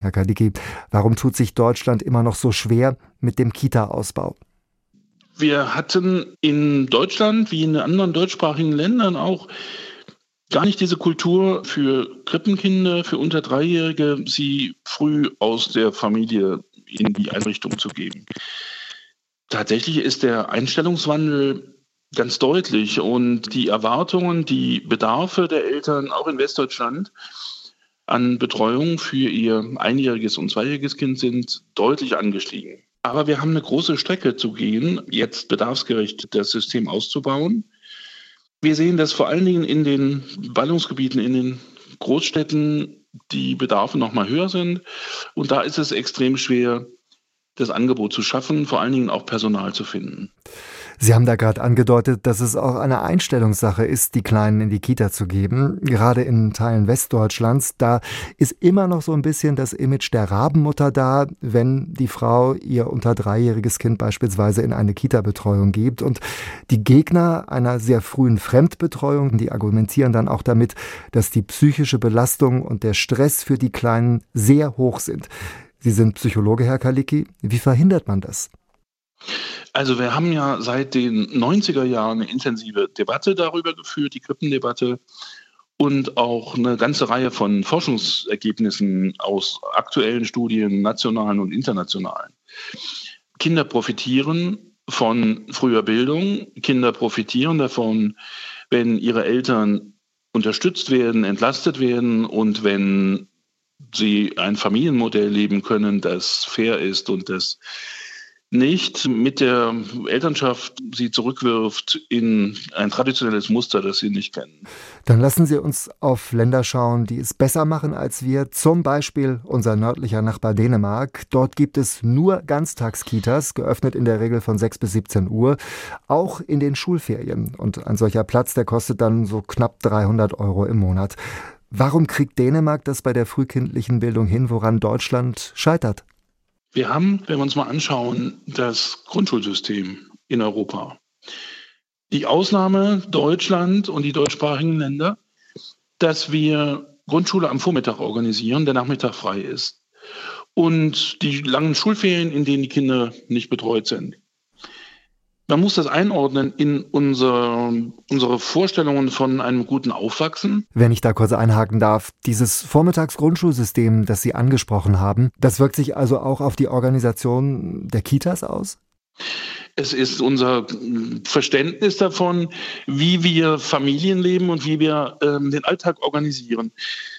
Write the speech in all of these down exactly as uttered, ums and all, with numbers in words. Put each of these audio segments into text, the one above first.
Herr Kalicki, warum tut sich Deutschland immer noch so schwer mit dem Kita-Ausbau? Wir hatten in Deutschland, wie in anderen deutschsprachigen Ländern auch, gar nicht diese Kultur für Krippenkinder, für unter Dreijährige, sie früh aus der Familie in die Einrichtung zu geben. Tatsächlich ist der Einstellungswandel ganz deutlich und die Erwartungen, die Bedarfe der Eltern, auch in Westdeutschland, an Betreuung für ihr einjähriges und zweijähriges Kind sind deutlich angestiegen. Aber wir haben eine große Strecke zu gehen, jetzt bedarfsgerecht das System auszubauen. Wir sehen, dass vor allen Dingen in den Ballungsgebieten, in den Großstädten die Bedarfe noch mal höher sind. Und da ist es extrem schwer, das Angebot zu schaffen, vor allen Dingen auch Personal zu finden. Sie haben da gerade angedeutet, dass es auch eine Einstellungssache ist, die Kleinen in die Kita zu geben. Gerade in Teilen Westdeutschlands, da ist immer noch so ein bisschen das Image der Rabenmutter da, wenn die Frau ihr unter dreijähriges Kind beispielsweise in eine Kita-Betreuung gibt. Und die Gegner einer sehr frühen Fremdbetreuung, die argumentieren dann auch damit, dass die psychische Belastung und der Stress für die Kleinen sehr hoch sind. Sie sind Psychologe, Herr Kalicki. Wie verhindert man das? Also wir haben ja seit den neunziger Jahren eine intensive Debatte darüber geführt, die Krippendebatte, und auch eine ganze Reihe von Forschungsergebnissen aus aktuellen Studien, nationalen und internationalen. Kinder profitieren von früher Bildung, Kinder profitieren davon, wenn ihre Eltern unterstützt werden, entlastet werden und wenn sie ein Familienmodell leben können, das fair ist und das nicht mit der Elternschaft sie zurückwirft in ein traditionelles Muster, das sie nicht kennen. Dann lassen Sie uns auf Länder schauen, die es besser machen als wir. Zum Beispiel unser nördlicher Nachbar Dänemark. Dort gibt es nur Ganztagskitas, geöffnet in der Regel von sechs bis siebzehn Uhr, auch in den Schulferien. Und ein solcher Platz, der kostet dann so knapp dreihundert Euro im Monat. Warum kriegt Dänemark das bei der frühkindlichen Bildung hin, woran Deutschland scheitert? Wir haben, wenn wir uns mal anschauen, das Grundschulsystem in Europa. Die Ausnahme Deutschland und die deutschsprachigen Länder, dass wir Grundschule am Vormittag organisieren, der Nachmittag frei ist. Und die langen Schulferien, in denen die Kinder nicht betreut sind. Man muss das einordnen in unser, unsere Vorstellungen von einem guten Aufwachsen. Wenn ich da kurz einhaken darf, dieses Vormittagsgrundschulsystem, das Sie angesprochen haben, das wirkt sich also auch auf die Organisation der Kitas aus? Es ist unser Verständnis davon, wie wir Familien leben und wie wir ähm, den Alltag organisieren.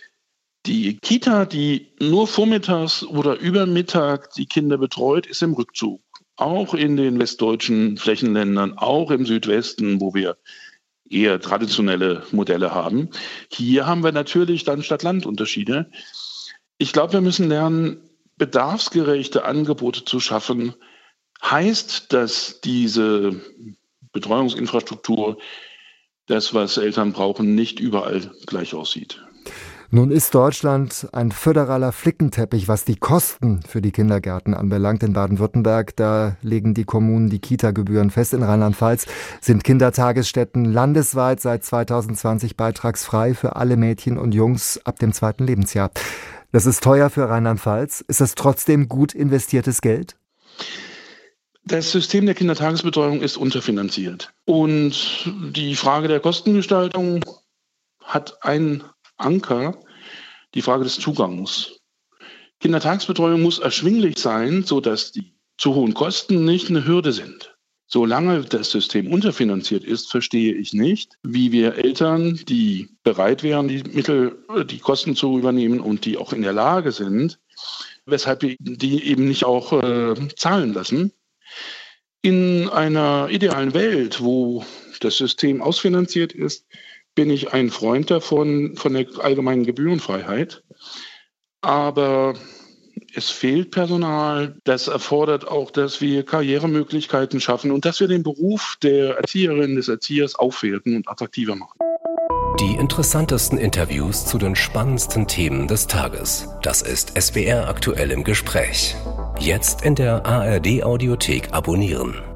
Die Kita, die nur vormittags oder über Mittag die Kinder betreut, ist im Rückzug. Auch in den westdeutschen Flächenländern, auch im Südwesten, wo wir eher traditionelle Modelle haben. Hier haben wir natürlich dann Stadt-Land-Unterschiede. Ich glaube, wir müssen lernen, bedarfsgerechte Angebote zu schaffen. Heißt, dass diese Betreuungsinfrastruktur, das, was Eltern brauchen, nicht überall gleich aussieht. Nun ist Deutschland ein föderaler Flickenteppich, was die Kosten für die Kindergärten anbelangt. In Baden-Württemberg, da legen die Kommunen die Kita-Gebühren fest. In Rheinland-Pfalz sind Kindertagesstätten landesweit seit zweitausendzwanzig beitragsfrei für alle Mädchen und Jungs ab dem zweiten Lebensjahr. Das ist teuer für Rheinland-Pfalz. Ist das trotzdem gut investiertes Geld? Das System der Kindertagesbetreuung ist unterfinanziert. Und die Frage der Kostengestaltung hat einen Anker, die Frage des Zugangs. Kindertagesbetreuung muss erschwinglich sein, sodass die zu hohen Kosten nicht eine Hürde sind. Solange das System unterfinanziert ist, verstehe ich nicht, wie wir Eltern, die bereit wären, die Mittel, die Kosten zu übernehmen und die auch in der Lage sind, weshalb wir die eben nicht auch äh, zahlen lassen. In einer idealen Welt, wo das System ausfinanziert ist, bin ich ein Freund davon, von der allgemeinen Gebührenfreiheit. Aber es fehlt Personal. Das erfordert auch, dass wir Karrieremöglichkeiten schaffen und dass wir den Beruf der Erzieherin, des Erziehers aufwerten und attraktiver machen. Die interessantesten Interviews zu den spannendsten Themen des Tages. Das ist S W R aktuell im Gespräch. Jetzt in der A R D Audiothek abonnieren.